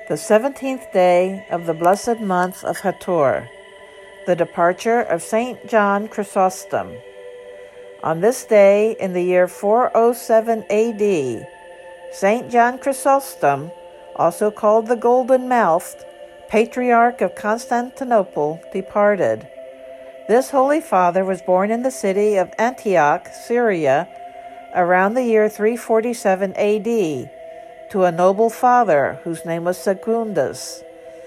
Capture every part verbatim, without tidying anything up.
the seventeenth day of the blessed month of Hator, the departure of Saint John Chrysostom. On this day, in the year four oh seven A D, Saint John Chrysostom, also called the Golden-Mouthed, Patriarch of Constantinople, departed. This Holy Father was born in the city of Antioch, Syria, around the year three forty-seven A D, to a noble father whose name was Secundus.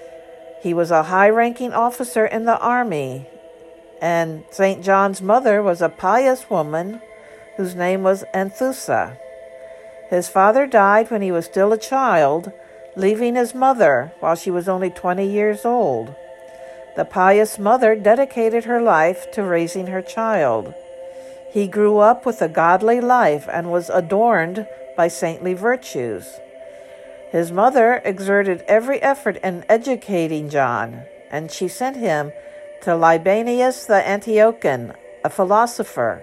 He was a high-ranking officer in the army, and Saint John's mother was a pious woman whose name was Anthusa. His father died when he was still a child, leaving his mother while she was only twenty years old. The pious mother dedicated her life to raising her child. He grew up with a godly life and was adorned by saintly virtues. His mother exerted every effort in educating John, and she sent him to Libanius the Antiochian, a philosopher.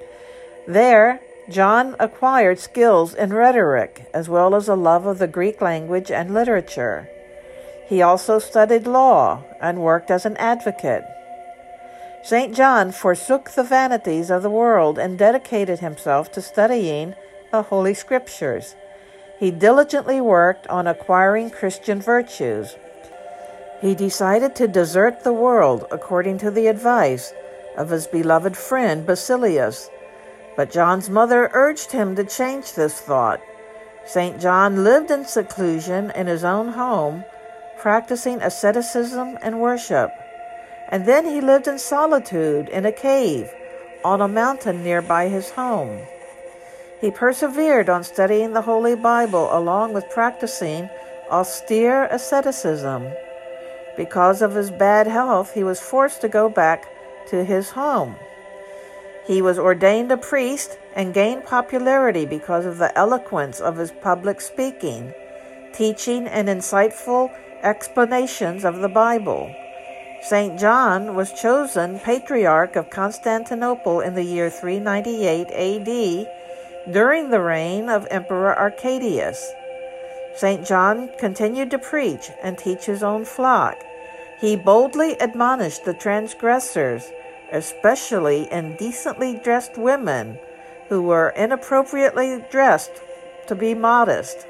There, John acquired skills in rhetoric, as well as a love of the Greek language and literature. He also studied law and worked as an advocate. Saint John forsook the vanities of the world and dedicated himself to studying the Holy Scriptures. He diligently worked on acquiring Christian virtues. He decided to desert the world according to the advice of his beloved friend Basilius, but John's mother urged him to change this thought. Saint John lived in seclusion in his own home, practicing asceticism and worship, and then he lived in solitude in a cave on a mountain nearby his home. He persevered on studying the Holy Bible along with practicing austere asceticism. Because of his bad health, he was forced to go back to his home. He was ordained a priest and gained popularity because of the eloquence of his public speaking, teaching, and insightful explanations of the Bible. Saint John was chosen Patriarch of Constantinople in the year three ninety-eight A D during the reign of Emperor Arcadius. Saint John continued to preach and teach his own flock. He boldly admonished the transgressors, especially indecently dressed women who were inappropriately dressed, to be modest.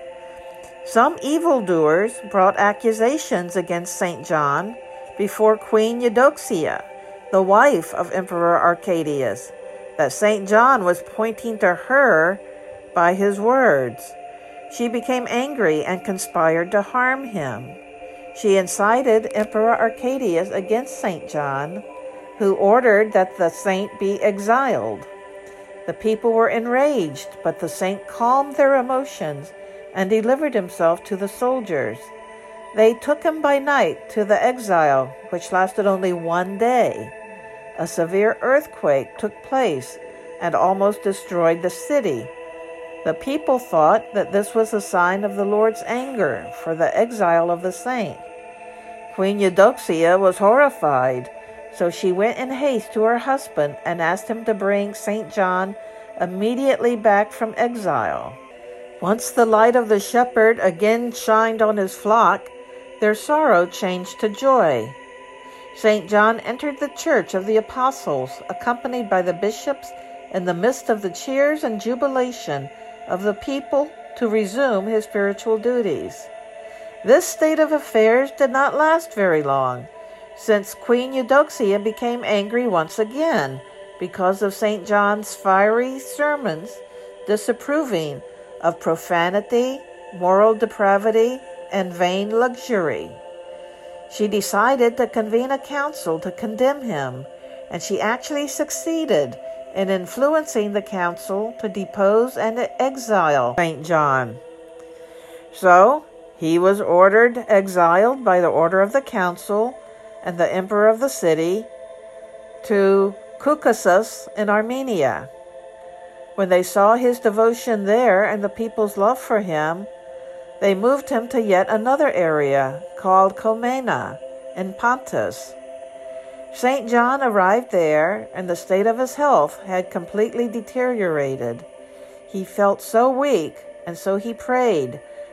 Some evildoers brought accusations against Saint John before Queen Eudoxia, the wife of Emperor Arcadius, that Saint John was pointing to her by his words. She became angry and conspired to harm him. She incited Emperor Arcadius against Saint John, who ordered that the saint be exiled. The people were enraged, but the saint calmed their emotions and delivered himself to the soldiers. They took him by night to the exile, which lasted only one day. A severe earthquake took place and almost destroyed the city. The people thought that this was a sign of the Lord's anger for the exile of the saint. Queen Eudoxia was horrified, so she went in haste to her husband and asked him to bring Saint John immediately back from exile. Once the light of the shepherd again shined on his flock, their sorrow changed to joy. Saint John entered the church of the apostles, accompanied by the bishops, in the midst of the cheers and jubilation of the people to resume his spiritual duties. This state of affairs did not last very long, since Queen Eudoxia became angry once again because of Saint John's fiery sermons disapproving of profanity, moral depravity, and vain luxury. She decided to convene a council to condemn him, and she actually succeeded in influencing the council to depose and exile Saint John. So, he was ordered exiled by the order of the council and the emperor of the city to Caucasus in Armenia. When they saw his devotion there and the people's love for him, they moved him to yet another area called Comana in Pontus. Saint John arrived there, and the state of his health had completely deteriorated. He felt so weak, and so he prayed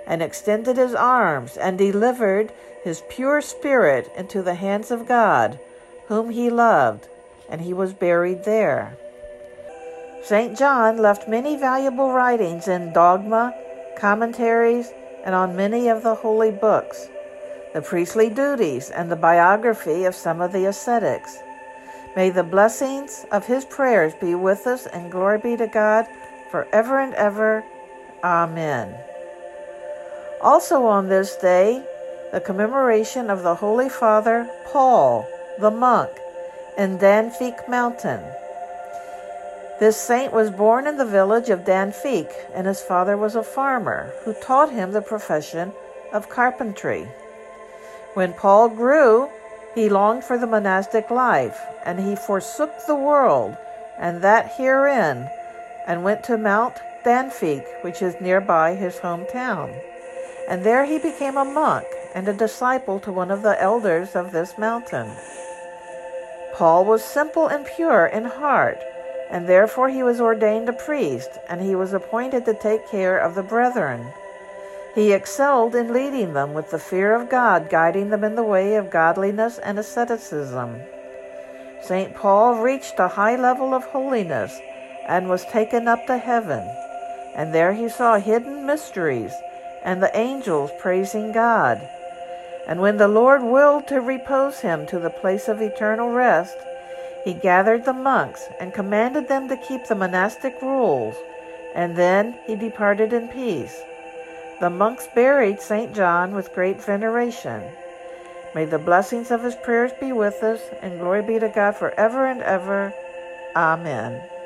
and extended his arms, and delivered his pure spirit into the hands of God, whom he loved, and he was buried there. Saint John left many valuable writings in dogma, commentaries, and on many of the holy books, the priestly duties, and the biography of some of the ascetics. May the blessings of his prayers be with us, and glory be to God forever and ever. Amen. Also on this day, the commemoration of the Holy Father Paul, the monk, in Danfik Mountain. This saint was born in the village of Danfik, and his father was a farmer who taught him the profession of carpentry. When Paul grew, he longed for the monastic life, and he forsook the world and that herein, and went to Mount Danfik, which is nearby his hometown. And there he became a monk and a disciple to one of the elders of this mountain. Paul was simple and pure in heart, and therefore he was ordained a priest, and he was appointed to take care of the brethren. He excelled in leading them with the fear of God, guiding them in the way of godliness and asceticism. Saint Paul reached a high level of holiness and was taken up to heaven, and there he saw hidden mysteries and the angels praising God. And when the Lord willed to repose him to the place of eternal rest, he gathered the monks and commanded them to keep the monastic rules, and then he departed in peace. The monks buried Saint John with great veneration. May the blessings of his prayers be with us, and glory be to God forever and ever. Amen.